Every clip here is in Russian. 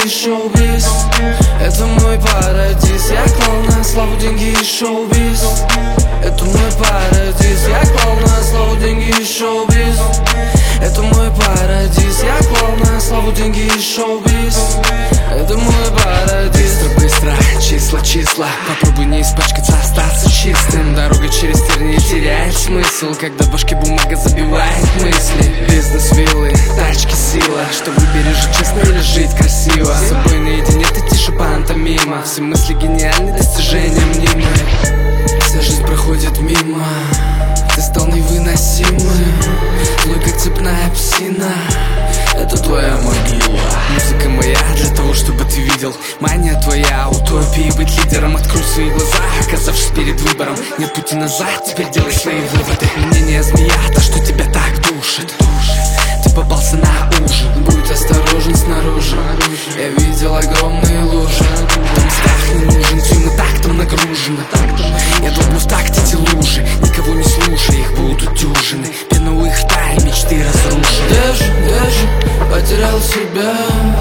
и шоу-биз. Это мой парадиз. Я клал на славу, деньги и шоу-биз. Это мой парадиз. Я клал на славу, деньги и шоу-биз. Это мой парадиз. Я клал на славу, деньги и шоу-биз. Это мой парадиз. Быстро, числа. Попробуй не испачкаться, остаться чистым. Дорога через тернии теряет смысл, когда в башке бумага забивает мысли. Бизнес, виллы, тачки, сила. Что выберешь, жить честно или жить красиво? С собой наедине ты тише пантомима. Все мысли гениальны, достижения мнимы. Вся жизнь проходит мимо. Ты стал невыносимым, злой как цепная псина. Это твоя могила. Музыка моя для того, чтобы ты видел. Мания твоя, утопия, быть лидером. Открой свои глаза, оказавшись перед выбором. Нет пути назад, теперь делай свои выводы. Мнение змея, то, что тебя так душит. Ты попался на ужин. Будь осторожен снаружи. Я видел огромные лужи. Там страх не нужен, все мы так там нагружены. Я долблю в такт эти лужи. Никого не слушай, их будут дюжины. Пена у их рта и мечты разрушены. Где же, потерял себя?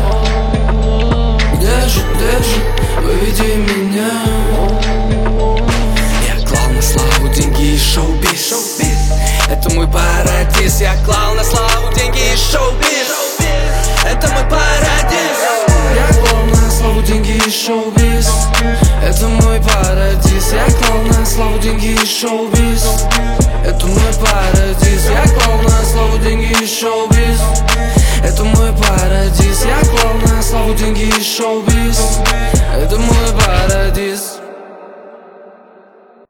Где же, выведи меня. Я клал на славу, деньги и шоу-биз. Это мой парадиз. Я клал на славу, деньги и шоу-биз. Это мой парадиз. Я клал на славу, деньги и шоу-биз. Это мой парадиз. Я клал на славу, деньги и шоу-биз.